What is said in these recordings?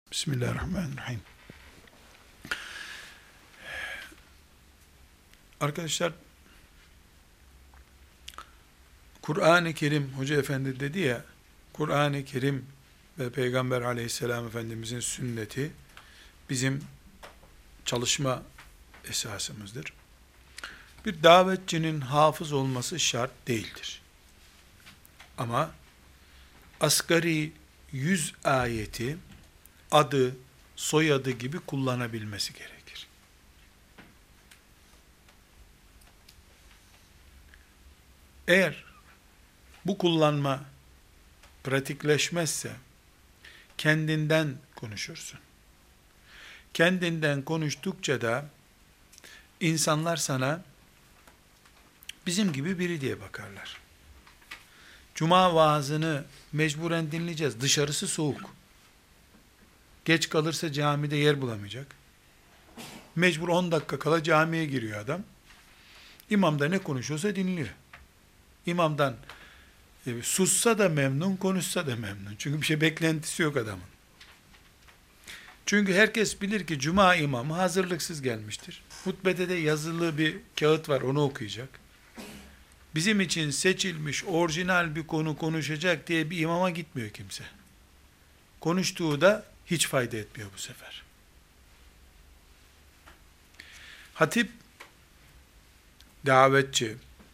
Bismillahirrahmanirrahim. Arkadaşlar, Kur'an-ı Kerim, Hoca Efendi dedi ya, Kur'an-ı Kerim ve Peygamber aleyhisselam Efendimizin sünneti bizim çalışma esasımızdır. Bir davetçinin hafız olması şart değildir. Ama asgari 100 ayeti adı, soyadı gibi kullanabilmesi gerekir. Eğer bu kullanma pratikleşmezse kendinden konuşursun. Kendinden konuştukça da insanlar sana bizim gibi biri diye bakarlar. Cuma vaazını mecburen dinleyeceğiz. Dışarısı soğuk. Geç kalırsa camide yer bulamayacak. Mecbur 10 dakika kala camiye giriyor adam. İmam da ne konuşuyorsa dinliyor. İmamdan sussa da memnun, konuşsa da memnun. Çünkü bir şey beklentisi yok adamın. Çünkü herkes bilir ki cuma imamı hazırlıksız gelmiştir. Hutbede de yazılı bir kağıt var, onu okuyacak. Bizim için seçilmiş orijinal bir konu konuşacak diye bir imama gitmiyor kimse. Konuştuğu da hiç fayda etmiyor bu sefer. Hatip, davetçi,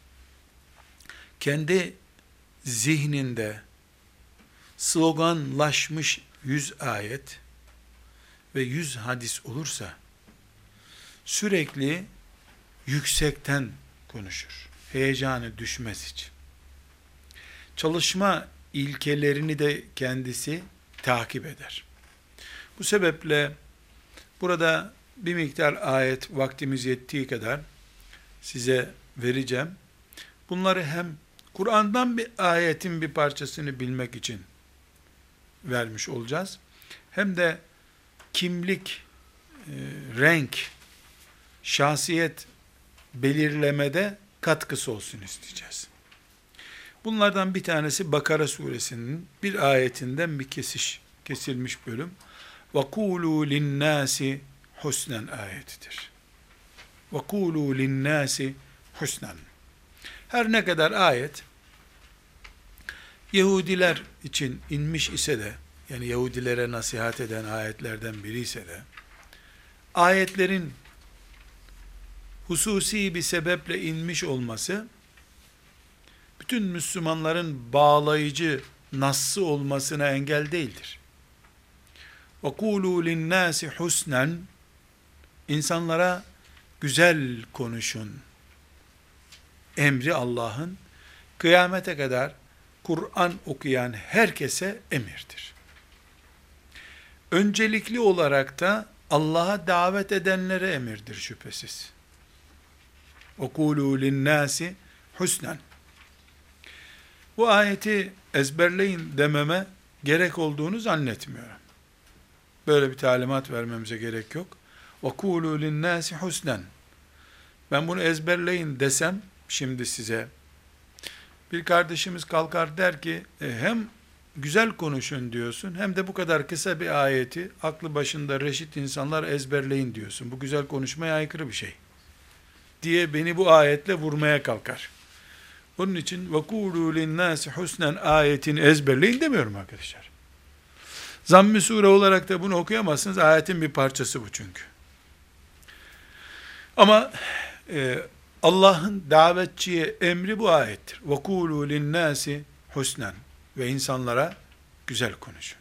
kendi zihninde sloganlaşmış 100 ayet ve 100 hadis olursa, sürekli yüksekten konuşur. Heyecanı düşmez hiç. Çalışma ilkelerini de kendisi takip eder. Bu sebeple burada bir miktar ayet, vaktimiz yettiği kadar size vereceğim. Bunları hem Kur'an'dan bir ayetin bir parçasını bilmek için vermiş olacağız. Hem de kimlik, renk, şahsiyet belirlemede katkısı olsun isteyeceğiz. Bunlardan bir tanesi Bakara suresinin bir ayetinden bir kesilmiş bölüm. وَقُولُوا لِلنَّاسِ husnen ayetidir. وَقُولُوا لِلنَّاسِ husnen. Her ne kadar ayet Yahudiler için inmiş ise de, yani Yahudilere nasihat eden ayetlerden biri ise de, ayetlerin hususi bir sebeple inmiş olması, bütün Müslümanların bağlayıcı nassı olmasına engel değildir. وَقُولُوا لِلنَّاسِ husnen, insanlara güzel konuşun emri Allah'ın, kıyamete kadar Kur'an okuyan herkese emirdir. Öncelikli olarak da Allah'a davet edenlere emirdir şüphesiz. وَقُولُوا لِلنَّاسِ husnen. Bu ayeti ezberleyin dememe gerek olduğunu zannetmiyorum. Böyle bir talimat vermemize gerek yok. وَقُولُوا لِلنَّاسِ husnen. Ben bunu ezberleyin desem şimdi size, bir kardeşimiz kalkar der ki hem güzel konuşun diyorsun hem de bu kadar kısa bir ayeti aklı başında reşit insanlar ezberleyin diyorsun. Bu güzel konuşmaya aykırı bir şey diye beni bu ayetle vurmaya kalkar. Onun için وَقُولُوا لِلنَّاسِ husnen ayetini ezberleyin demiyorum arkadaşlar. Zamm-ı Sure olarak da bunu okuyamazsınız. Ayetin bir parçası bu çünkü. Ama Allah'ın davetçiye emri bu ayettir. وَقُولُوا لِلنَّاسِ husnen. Ve insanlara güzel konuşun.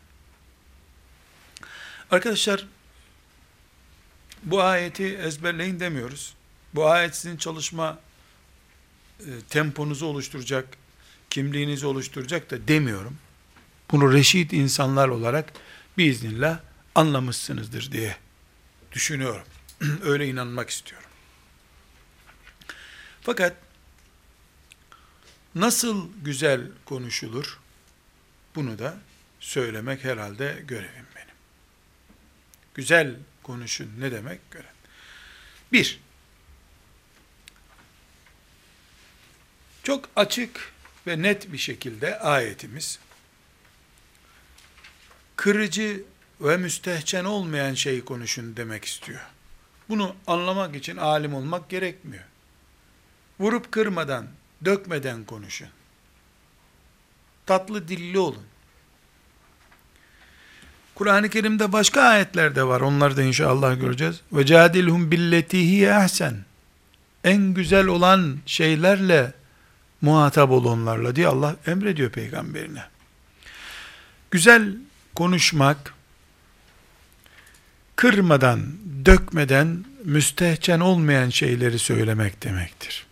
Arkadaşlar, bu ayeti ezberleyin demiyoruz. Bu ayet sizin çalışma temponuzu oluşturacak, kimliğinizi oluşturacak da demiyorum. Bunu reşit insanlar olarak biiznillah anlamışsınızdır diye düşünüyorum. Öyle inanmak istiyorum. Fakat nasıl güzel konuşulur? Bunu da söylemek herhalde görevim benim. Güzel konuşun ne demek? Görev. Bir, çok açık ve net bir şekilde ayetimiz, kırıcı ve müstehcen olmayan şey konuşun demek istiyor. Bunu anlamak için alim olmak gerekmiyor. Vurup kırmadan, dökmeden konuşun. Tatlı dilli olun. Kur'an-ı Kerim'de başka ayetler de var. Onları da inşallah göreceğiz. Ve cadilhum billeti hiye ahsen. En güzel olan şeylerle muhatap ol onlarla diye Allah emrediyor peygamberine. Güzel konuşmak, kırmadan, dökmeden, müstehcen olmayan şeyleri söylemek demektir.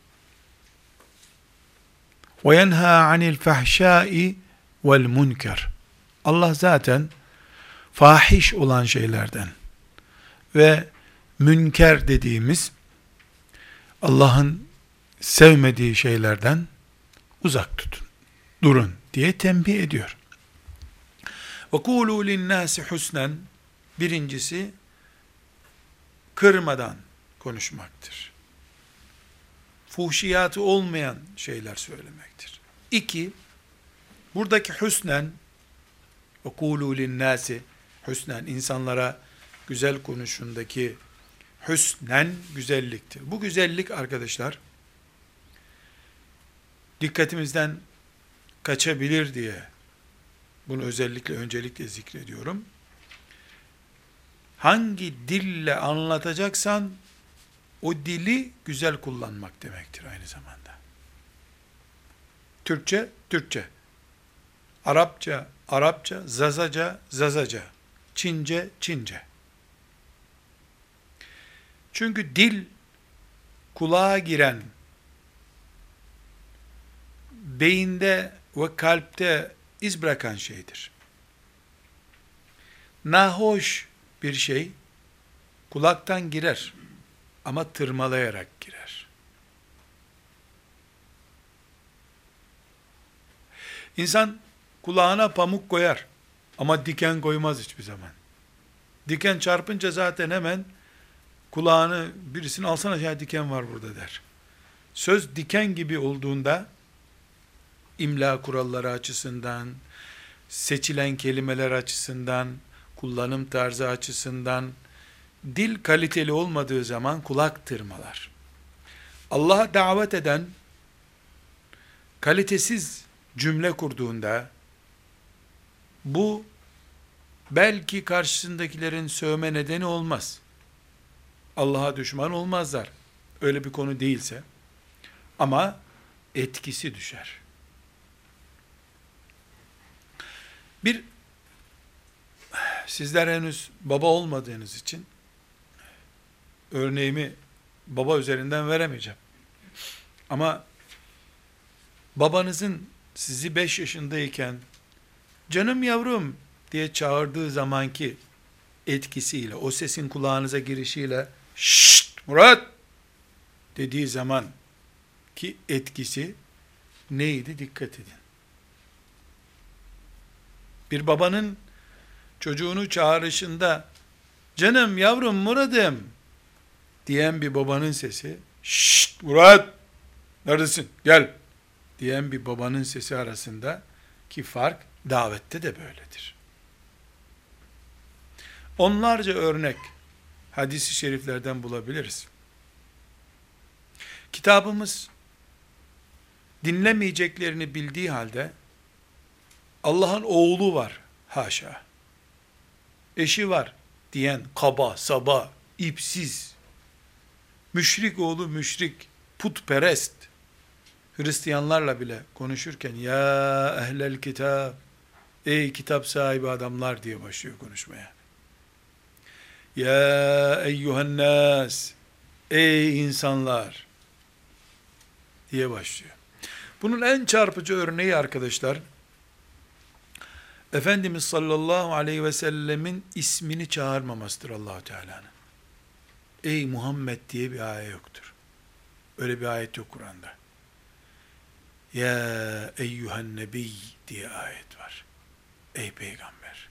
وَيَنْهَا عَنِ الْفَحْشَاءِ وَالْمُنْكَرِ. Allah zaten fahiş olan şeylerden ve münker dediğimiz Allah'ın sevmediği şeylerden uzak tutun, durun diye tembih ediyor. وَقُولُوا لِلنَّاسِ حُسْنًا. Birincisi, kırmadan konuşmaktır. Fuhşiyatı olmayan şeyler söylemektir. 2, buradaki hüsnen, وَقُولُوا لِلنَّاسِ hüsnen, insanlara güzel konuşundaki hüsnen güzelliktir. Bu güzellik arkadaşlar, dikkatimizden kaçabilir diye bunu öncelikle zikrediyorum. Hangi dille anlatacaksan o dili güzel kullanmak demektir aynı zamanda. Türkçe, Türkçe. Arapça, Arapça, Zazaca, Zazaca. Çince, Çince. Çünkü dil kulağa giren, beyinde ve kalpte iz bırakan şeydir. Nahoş bir şey kulaktan girer ama tırmalayarak girer. İnsan kulağına pamuk koyar ama diken koymaz hiçbir zaman. Diken çarpınca zaten hemen kulağını birisini alsana ya diken var burada der. Söz diken gibi olduğunda imla kuralları açısından, seçilen kelimeler açısından, kullanım tarzı açısından, dil kaliteli olmadığı zaman kulak tırmalar. Allah'a davet eden, kalitesiz cümle kurduğunda, bu belki karşısındakilerin sövme nedeni olmaz. Allah'a düşman olmazlar. Öyle bir konu değilse. Ama etkisi düşer. Sizler henüz baba olmadığınız için örneğimi baba üzerinden veremeyeceğim. Ama babanızın sizi 5 yaşındayken canım yavrum diye çağırdığı zamanki etkisiyle, o sesin kulağınıza girişiyle şşt Murat dediği zaman ki etkisi neydi? Dikkat edin. Bir babanın çocuğunu çağrışında canım yavrum Murat'ım diyen bir babanın sesi, şşt Murat neredesin gel diyen bir babanın sesi arasındaki fark davette de böyledir. Onlarca örnek hadis-i şeriflerden bulabiliriz. Kitabımız dinlemeyeceklerini bildiği halde Allah'ın oğlu var, haşa, eşi var diyen kaba, saba, ipsiz, müşrik oğlu müşrik, putperest Hristiyanlarla bile konuşurken ya ehlel kitap, ey kitap sahibi adamlar diye başlıyor konuşmaya. Ya eyyühen nas, ey insanlar diye başlıyor. Bunun en çarpıcı örneği arkadaşlar, Efendimiz sallallahu aleyhi ve sellemin ismini çağırmamasıdır Allah-u Teala'nın. Ey Muhammed diye bir ayet yoktur. Öyle bir ayet yok Kur'an'da. Ya eyyühen nebiy diye ayet var. Ey peygamber.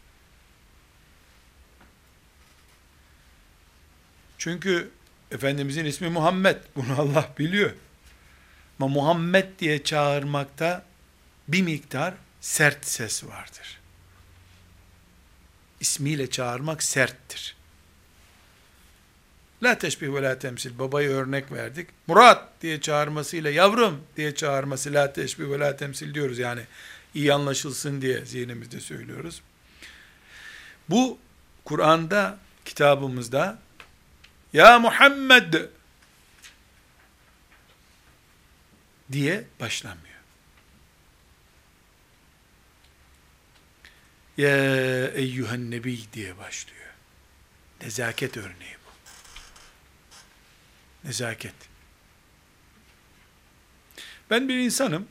Çünkü Efendimizin ismi Muhammed. Bunu Allah biliyor. Ama Muhammed diye çağırmakta bir miktar sert ses vardır. ismiyle çağırmak serttir. La teşbih ve la temsil. Babayı örnek verdik. Murat diye çağırmasıyla yavrum diye çağırması la teşbih ve la temsil diyoruz. Yani iyi anlaşılsın diye zihnimizde söylüyoruz. Bu Kur'an'da, kitabımızda ya Muhammed diye başlamıyor. Ya eyyühen nebi diye başlıyor. Nezaket örneği bu. Nezaket. Ben bir insanım.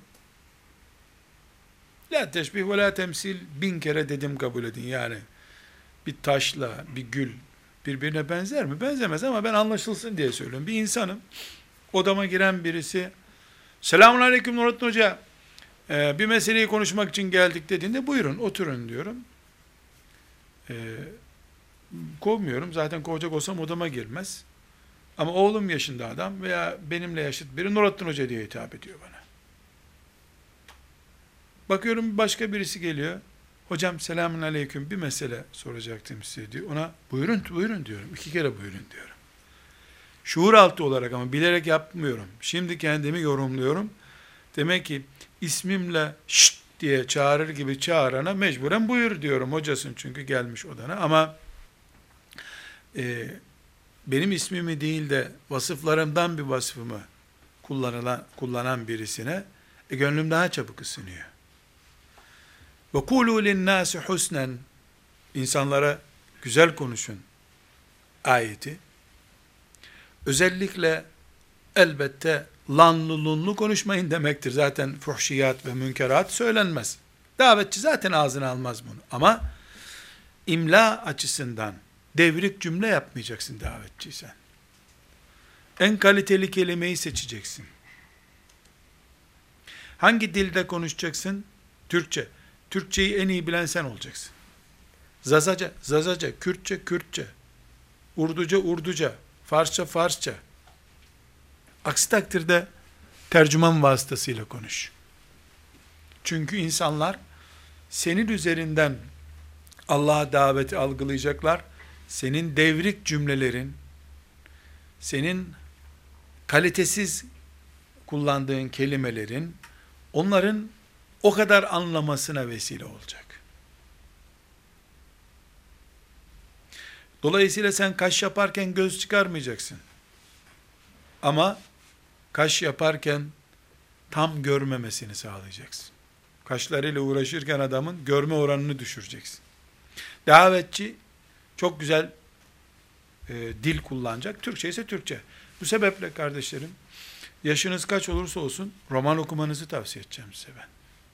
La teşbih ve la temsil 1000 kere dedim, kabul edin. Yani bir taşla bir gül birbirine benzer mi? Benzemez ama ben anlaşılsın diye söylüyorum. Bir insanım. Odama giren birisi selamun aleyküm Nurattin Hoca, bir meseleyi konuşmak için geldik dediğinde buyurun oturun diyorum. Kovmuyorum. Zaten kovacak olsam odama girmez. Ama oğlum yaşında adam veya benimle yaşıt biri Nurattin Hoca diye hitap ediyor bana. Bakıyorum başka birisi geliyor. Hocam selamun aleyküm, bir mesele soracaktım size diyor. Ona buyurun diyorum. 2 kere buyurun diyorum. Şuur altı olarak, ama bilerek yapmıyorum. Şimdi kendimi yorumluyorum. Demek ki ismimle şşt diye çağırır gibi çağırana mecburen buyur diyorum. Hocasın çünkü gelmiş odana. Ama benim ismimi değil de vasıflarımdan bir vasfımı kullanan birisine gönlüm daha çabuk ısınıyor. Ve kulu linnâsi husnen, insanlara güzel konuşun ayeti özellikle elbette lanlı lunlu konuşmayın demektir. Zaten fuhşiyat ve münkerat söylenmez. Davetçi zaten ağzına almaz bunu. Ama imla açısından devrik cümle yapmayacaksın davetçiysen. En kaliteli kelimeyi seçeceksin. Hangi dilde konuşacaksın? Türkçe. Türkçeyi en iyi bilen sen olacaksın. Zazaca, Kürtçe, Urduca, Farsça. Aksi takdirde tercüman vasıtasıyla konuş. Çünkü insanlar senin üzerinden Allah'a daveti algılayacaklar. Senin devrik cümlelerin, senin kalitesiz kullandığın kelimelerin onların o kadar anlamasına vesile olacak. Dolayısıyla sen kaş yaparken göz çıkarmayacaksın. Ama kaş yaparken tam görmemesini sağlayacaksın. Kaşlarıyla uğraşırken adamın görme oranını düşüreceksin. Davetçi çok güzel dil kullanacak. Türkçe ise Türkçe. Bu sebeple kardeşlerim, yaşınız kaç olursa olsun roman okumanızı tavsiye edeceğim size ben.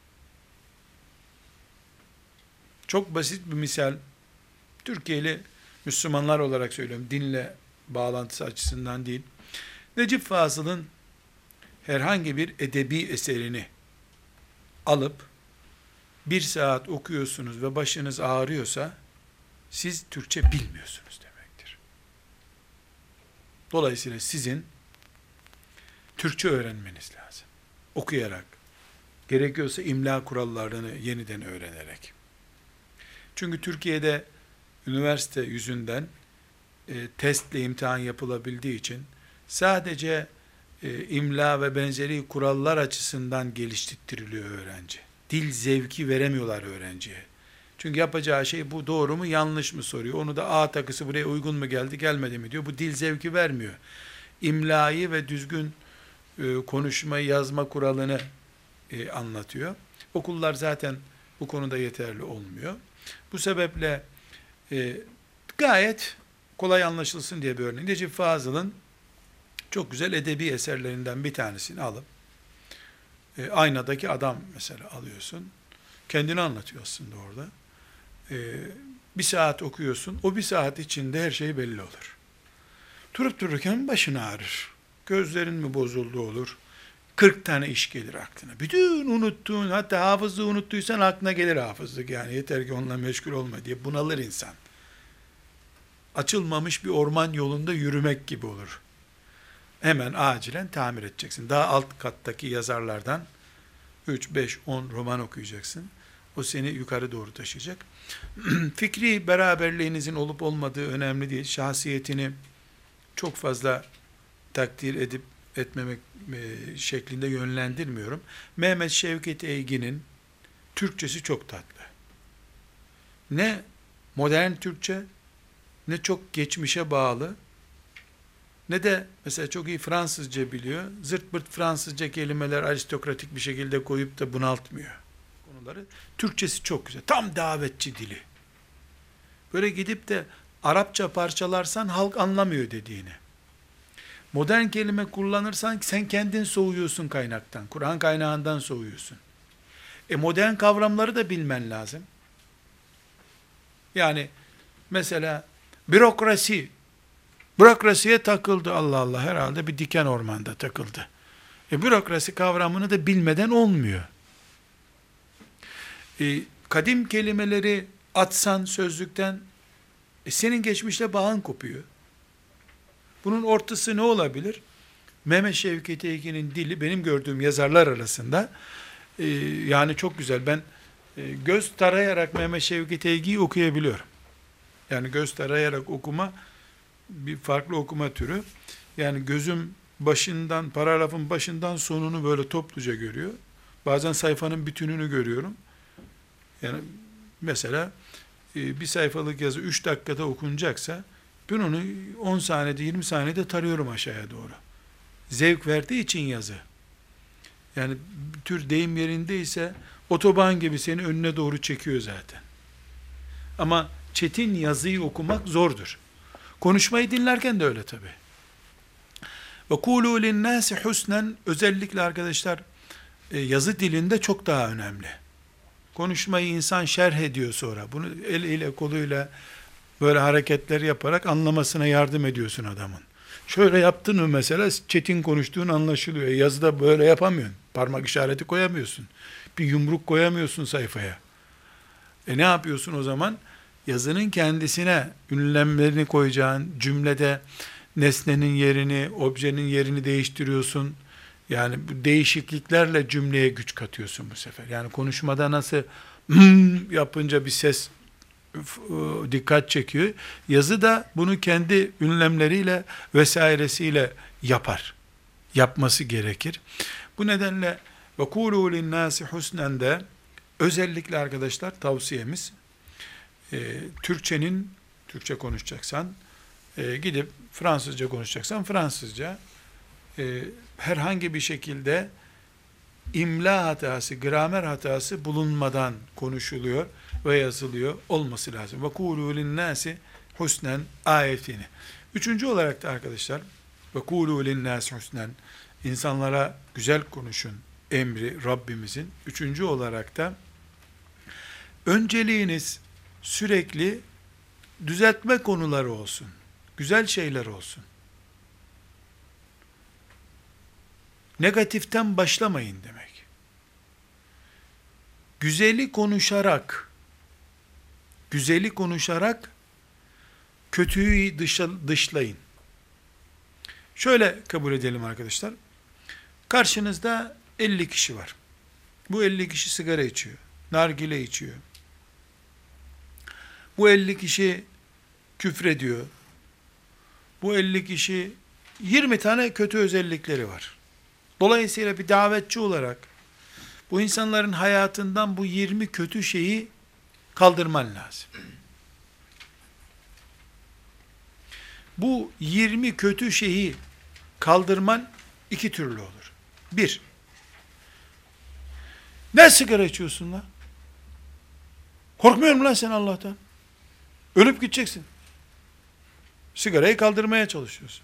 Çok basit bir misal. Türkiye'li Müslümanlar olarak söylüyorum. Dinle bağlantısı açısından değil. Necip Fazıl'ın herhangi bir edebi eserini alıp 1 saat okuyorsunuz ve başınız ağrıyorsa siz Türkçe bilmiyorsunuz demektir. Dolayısıyla sizin Türkçe öğrenmeniz lazım. Okuyarak, gerekiyorsa imla kurallarını yeniden öğrenerek. Çünkü Türkiye'de üniversite yüzünden testle imtihan yapılabildiği için sadece imla ve benzeri kurallar açısından geliştiriliyor öğrenci. Dil zevki veremiyorlar öğrenciye. Çünkü yapacağı şey bu doğru mu yanlış mı soruyor. Onu da A takısı buraya uygun mu geldi gelmedi mi diyor. Bu dil zevki vermiyor. İmlayı ve düzgün konuşma yazma kuralını anlatıyor. Okullar zaten bu konuda yeterli olmuyor. Bu sebeple gayet kolay anlaşılsın diye bir örnek. Necip Fazıl'ın çok güzel edebi eserlerinden bir tanesini alıp Aynadaki Adam mesela alıyorsun. Kendini anlatıyor aslında orada. 1 saat okuyorsun. O 1 saat içinde her şey belli olur. Durup dururken başın ağrır. Gözlerin mi bozuldu olur. 40 tane iş gelir aklına. Bütün unuttuğun, hatta hafızlığı unuttuysan aklına gelir hafızlık. Yani yeter ki onunla meşgul olma diye bunalır insan. Açılmamış bir orman yolunda yürümek gibi olur. Hemen acilen tamir edeceksin. Daha alt kattaki yazarlardan 3, 5, 10 roman okuyacaksın. O seni yukarı doğru taşıyacak. Fikri beraberliğinizin olup olmadığı önemli değil. Şahsiyetini çok fazla takdir edip etmemek şeklinde yönlendirmiyorum. Mehmet Şevket Eygin'in Türkçesi çok tatlı. Ne modern Türkçe, ne çok geçmişe bağlı, ne de mesela çok iyi Fransızca biliyor. Zırt pırt Fransızca kelimeler aristokratik bir şekilde koyup da bunaltmıyor konuları. Türkçesi çok güzel. Tam davetçi dili. Böyle gidip de Arapça parçalarsan halk anlamıyor dediğini. Modern kelime kullanırsan sen kendin soğuyorsun kaynaktan. Kur'an kaynağından soğuyorsun. Modern kavramları da bilmen lazım. Yani mesela bürokrasiye takıldı, Allah Allah, herhalde bir diken ormanda takıldı. Bürokrasi kavramını da bilmeden olmuyor. Kadim kelimeleri atsan sözlükten, senin geçmişle bağın kopuyor. Bunun ortası ne olabilir? Mehmet Şevket Eygin'in dili benim gördüğüm yazarlar arasında yani çok güzel. Ben göz tarayarak Mehmet Şevket Eygi'yi okuyabiliyorum. Yani göz tarayarak okuma bir farklı okuma türü. Yani gözüm başından, paragrafın başından sonunu böyle topluca görüyor. Bazen sayfanın bütününü görüyorum. Yani mesela bir sayfalık yazı 3 dakikada okunacaksa ben onu 10 saniyede 20 saniyede tarıyorum aşağıya doğru. Zevk verdiği için yazı. Yani bir tür deyim yerindeyse otoban gibi seni önüne doğru çekiyor zaten. Ama çetin yazıyı okumak zordur. Konuşmayı dinlerken de öyle tabi. Ve kulu linnâsi husnen, özellikle arkadaşlar yazı dilinde çok daha önemli. Konuşmayı insan şerh ediyor sonra. Bunu eliyle koluyla böyle hareketler yaparak anlamasına yardım ediyorsun adamın. Şöyle yaptın mı mesela çetin konuştuğun anlaşılıyor. Yazıda böyle yapamıyorsun. Parmak işareti koyamıyorsun. Bir yumruk koyamıyorsun sayfaya. Ne yapıyorsun o zaman? Yazının kendisine ünlemlerini koyacağın cümlede nesnenin yerini, objenin yerini değiştiriyorsun. Yani bu değişikliklerle cümleye güç katıyorsun bu sefer. Yani konuşmada nasıl yapınca bir ses dikkat çekiyor. Yazı da bunu kendi ünlemleriyle vesairesiyle yapar. Yapması gerekir. Bu nedenle ve kûlû linnâsi husnen de özellikle arkadaşlar tavsiyemiz Türkçe konuşacaksan gidip Fransızca konuşacaksan Fransızca herhangi bir şekilde imla hatası, gramer hatası bulunmadan konuşuluyor ve yazılıyor olması lazım. Ve kûlû linnâsi husnen ayetini. Üçüncü olarak da arkadaşlar ve kûlû linnâsi husnen, insanlara güzel konuşun emri Rabbimizin. Üçüncü olarak da önceliğiniz sürekli düzeltme konuları olsun. Güzel şeyler olsun. Negatiften başlamayın demek. Güzeli konuşarak kötüyü dışlayın. Şöyle kabul edelim arkadaşlar. Karşınızda 50 kişi var. Bu 50 kişi sigara içiyor, nargile içiyor. Bu 50 kişi küfrediyor. Bu 50 kişi 20 tane kötü özellikleri var. Dolayısıyla bir davetçi olarak bu insanların hayatından bu 20 kötü şeyi kaldırman lazım. Bu 20 kötü şeyi kaldırman iki türlü olur. Bir, ne sigara içiyorsun lan? Korkmuyor musun lan sen Allah'tan? Ölüp gideceksin. Sigarayı kaldırmaya çalışıyorsun.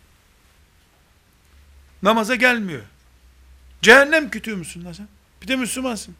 Namaza gelmiyor. Cehennem kütüğü müsün lan sen? Bir de Müslümansın.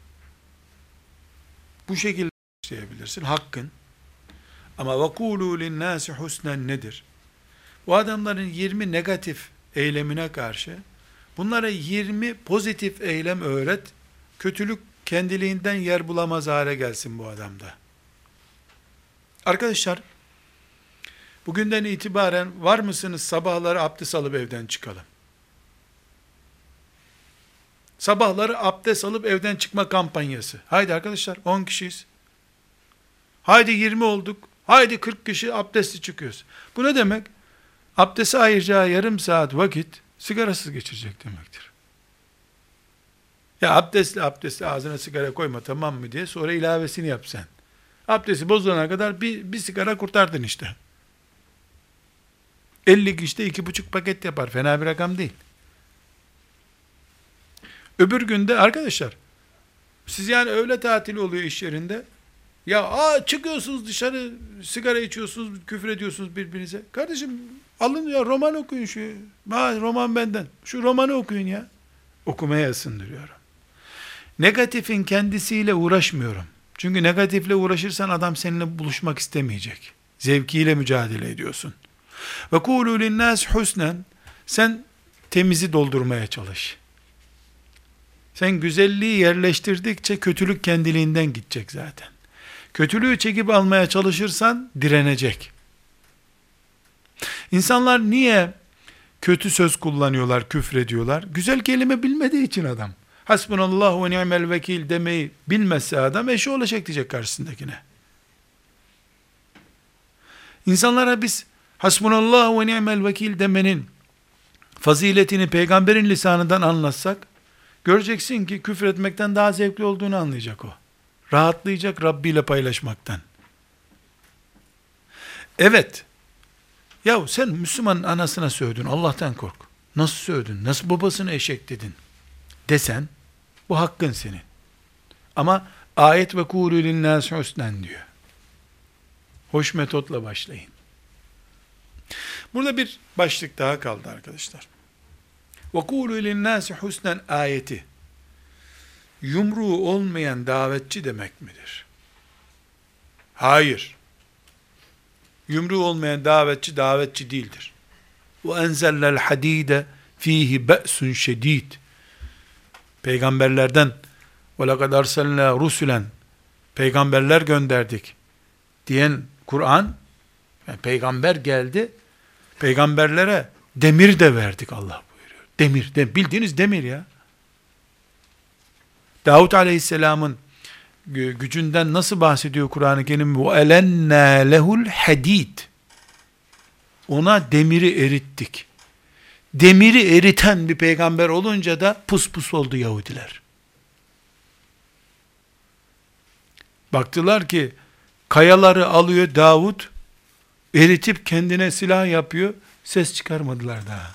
Bu şekilde işleyebilirsin. Hakkın. Ama وَقُولُوا لِلنَّاسِ husnen nedir? Bu adamların 20 negatif eylemine karşı bunlara 20 pozitif eylem öğret. Kötülük kendiliğinden yer bulamaz hale gelsin bu adamda. Arkadaşlar, bugünden itibaren var mısınız sabahları abdest alıp evden çıkalım? Sabahları abdest alıp evden çıkma kampanyası. Haydi arkadaşlar 10 kişiyiz. Haydi 20 olduk. Haydi 40 kişi abdestli çıkıyoruz. Bu ne demek? Abdeste ayıracağı yarım saat vakit sigarasız geçirecek demektir. Ya abdestli ağzına sigara koyma tamam mı diye sonra ilavesini yap sen. Abdesti bozulana kadar bir sigara kurtardın işte. 50 kişide 2,5 paket yapar. Fena bir rakam değil. Öbür günde arkadaşlar, siz yani öğle tatili oluyor iş yerinde. Ya çıkıyorsunuz dışarı, sigara içiyorsunuz, küfür ediyorsunuz birbirinize. Kardeşim alın ya roman okuyun şu. Roman benden. Şu romanı okuyun ya. Okumaya ısındırıyorum. Negatifin kendisiyle uğraşmıyorum. Çünkü negatifle uğraşırsan adam seninle buluşmak istemeyecek. Zevkiyle mücadele ediyorsun. Ve kûlû linnâs husnen. Sen temizi doldurmaya çalış. Sen güzelliği yerleştirdikçe kötülük kendiliğinden gidecek zaten. Kötülüğü çekip almaya çalışırsan direnecek. İnsanlar niye kötü söz kullanıyorlar, küfrediyorlar? Güzel kelime bilmediği için adam. Hasbunallah ve ni'mel vekil demeyi bilmezse adam eşi olacak diyecek karşısındakine. İnsanlara biz hasbunallah ve ni'mel vekil demenin faziletini peygamberin lisanından anlatsak, göreceksin ki küfür etmekten daha zevkli olduğunu anlayacak o. Rahatlayacak Rabbi ile paylaşmaktan. Evet. Yahu sen Müslümanın anasına sövdün, Allah'tan kork. Nasıl sövdün, nasıl babasını eşek dedin desen, bu hakkın senin. Ama ayet ve kûlû linnâs husnen diyor. Hoş metotla başlayın. Burada bir başlık daha kaldı arkadaşlar. Ve kûlû linnâs husnen ayeti, yumruğu olmayan davetçi demek midir? Hayır. Yumruğu olmayan davetçi değildir. Ve enzellel hadide fihi be'sun şedid. Peygamberlerden ve lekad arsalna rusulen, peygamberler gönderdik diyen Kur'an, yani peygamber geldi, peygamberlere demir de verdik Allah buyuruyor. Demir, bildiğiniz demir ya. Davud aleyhisselamın gücünden nasıl bahsediyor Kur'an-ı Kerim? وَاَلَنَّا لَهُ الْحَد۪يدِ. Ona demiri erittik. Demiri eriten bir peygamber olunca da pus pus oldu Yahudiler. Baktılar ki kayaları alıyor Davud, eritip kendine silah yapıyor, ses çıkarmadılar daha.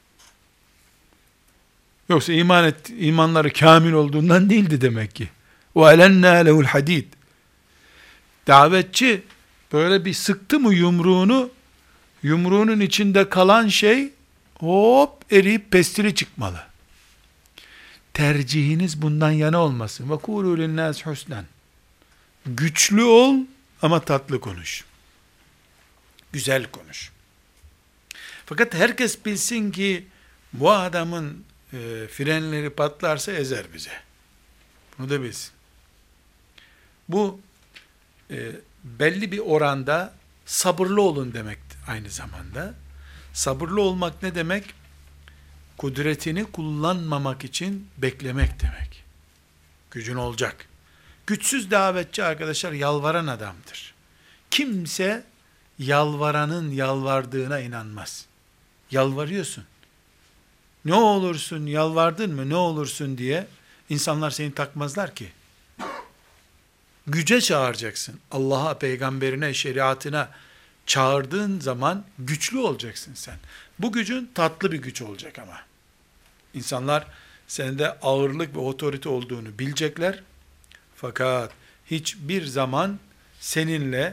Yoksa imanları kamil olduğundan değildi demek ki. وَاَلَنَّا لَهُ الْحَد۪يدِ. Davetçi böyle bir sıktı mı yumruğunun içinde kalan şey hop eriyip pestili çıkmalı. Tercihiniz bundan yana olmasın. وَكُولُوا لِلنَّاسِ حُسْنًا. Güçlü ol ama tatlı konuş. Güzel konuş. Fakat herkes bilsin ki bu adamın frenleri patlarsa ezer bize. Bunu da bilsin. Bu belli bir oranda sabırlı olun demek aynı zamanda. Sabırlı olmak ne demek? Kudretini kullanmamak için beklemek demek. Gücün olacak. Güçsüz davetçi arkadaşlar yalvaran adamdır. Kimse yalvaranın yalvardığına inanmaz. Yalvarıyorsun. Ne olursun, yalvardın mı, ne olursun diye insanlar seni takmazlar ki. Güce çağıracaksın. Allah'a, peygamberine, şeriatına çağırdığın zaman güçlü olacaksın sen. Bu gücün tatlı bir güç olacak ama. İnsanlar sende ağırlık ve otorite olduğunu bilecekler. Fakat hiçbir zaman seninle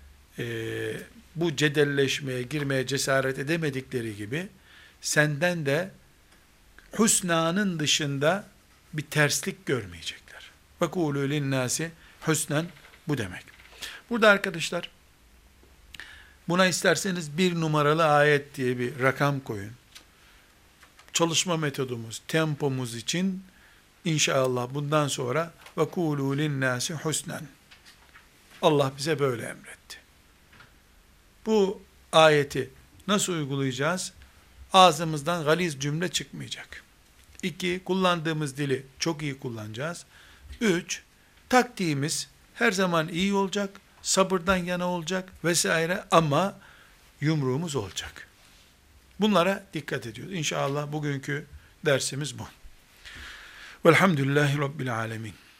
bu cedelleşmeye, girmeye cesaret edemedikleri gibi senden de husnanın dışında bir terslik görmeyecekler. وَكُولُوا لِلنَّاسِ husnen bu demek. Burada arkadaşlar buna isterseniz 1 numaralı ayet diye bir rakam koyun. Çalışma metodumuz, tempomuz için inşallah bundan sonra وَكُولُوا لِلنَّاسِ husnen. Allah bize böyle emretti. Bu ayeti nasıl uygulayacağız? Ağzımızdan galiz cümle çıkmayacak. 2, kullandığımız dili çok iyi kullanacağız. 3, taktiğimiz her zaman iyi olacak, sabırdan yana olacak vesaire ama yumruğumuz olacak. Bunlara dikkat ediyoruz. İnşallah bugünkü dersimiz bu. Velhamdülillahi Rabbil alemin.